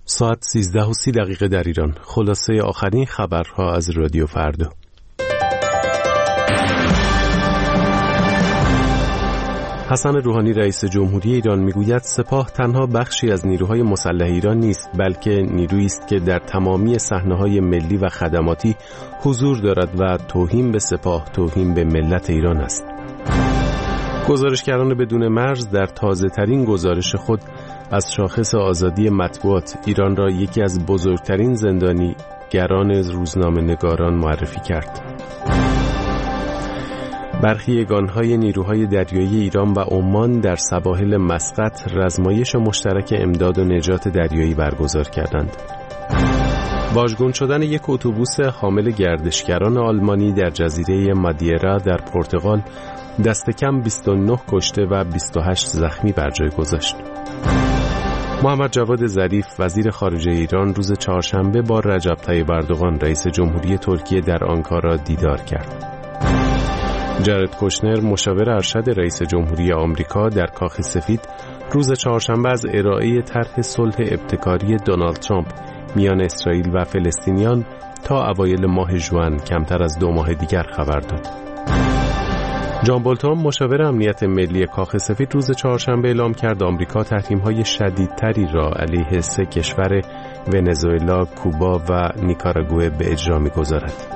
ساعت 13:30 در ایران. خلاصه آخرین خبرها از رادیو فردا. حسن روحانی رئیس جمهوری ایران میگوید سپاه تنها بخشی از نیروهای مسلح ایران نیست، بلکه نیرویی است که در تمامی صحنه‌های ملی و خدماتی حضور دارد و توهین به سپاه توهین به ملت ایران است. گزارشگران بدون مرز در تازه‌ترین گزارش خود از شاخص آزادی مطبوعات ایران را یکی از بزرگترین زندانیگران روزنامه‌نگاران معرفی کرد. برخی یگانهای نیروهای دریایی ایران و عمان در سواحل مسقط رزمایش مشترک امداد و نجات دریایی برگزار کردند. واژگون شدن یک اتوبوس حامل گردشگران آلمانی در جزیره مادیرا در پرتغال دست کم 29 کشته و 28 زخمی بر جای گذاشت. محمد جواد ظریف وزیر خارجه ایران روز چهارشنبه با رجب طیب اردوغان رئیس جمهوری ترکیه در آنکارا دیدار کرد. جارد کوشنر مشاور ارشد رئیس جمهوری آمریکا در کاخ سفید روز چهارشنبه از ارائه طرح صلح ابتکاری دونالد ترامپ میان اسرائیل و فلسطینیان تا اوایل ماه ژوئن کمتر از 2 ماه دیگر خبر داد. جان بولتون مشاور امنیت ملی کاخ سفید روز چهارشنبه اعلام کرد آمریکا تحریم‌های شدیدتری را علیه 3 کشور ونزوئلا، کوبا و نیکاراگوئه به اجرا می‌گذارد.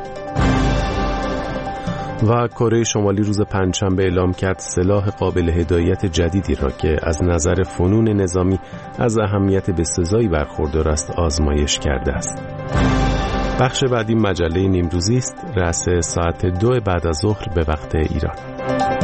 و کره شمالی روز پنجشنبه اعلام کرد سلاح قابل هدایت جدیدی را که از نظر فنون نظامی از اهمیت بسزایی برخوردار است آزمایش کرده است. بخش بعدی مجله نیمروزی است، رأس ساعت 2 بعد از ظهر به وقت ایران.